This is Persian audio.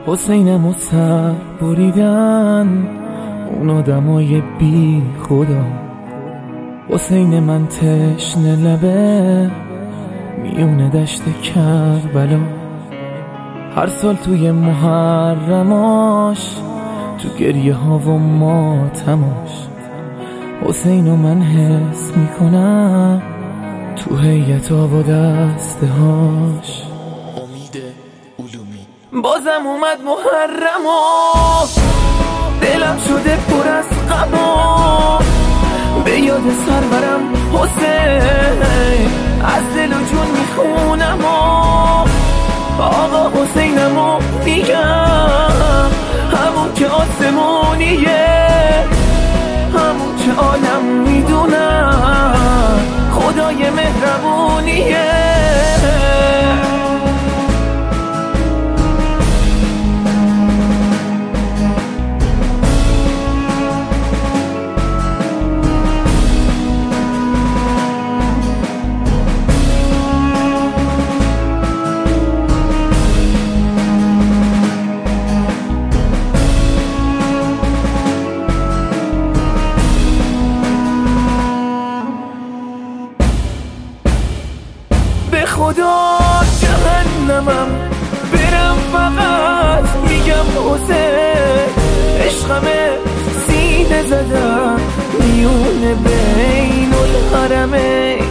حسینم و سر بریدن اون آدمای بی خدا. حسین من تشنه لبه میونه دشت کربلا. هر سال توی محرماش تو گریه ها و ماتماش حسینو من حس میکنم تو هیئت ها و دسته هاش. امید علومی. بازم اومد محرم و دلم شده پر از غم، به یاد سرورم حسین از دل و جون میخونم آقا حسینمو میگم، همون که آسمونیه، همون که عالم میدونم خدای مهربونیه. خدا جهنمم برم فقط میگم حسین عشقمه سینه زدم میونه بین الحرمین.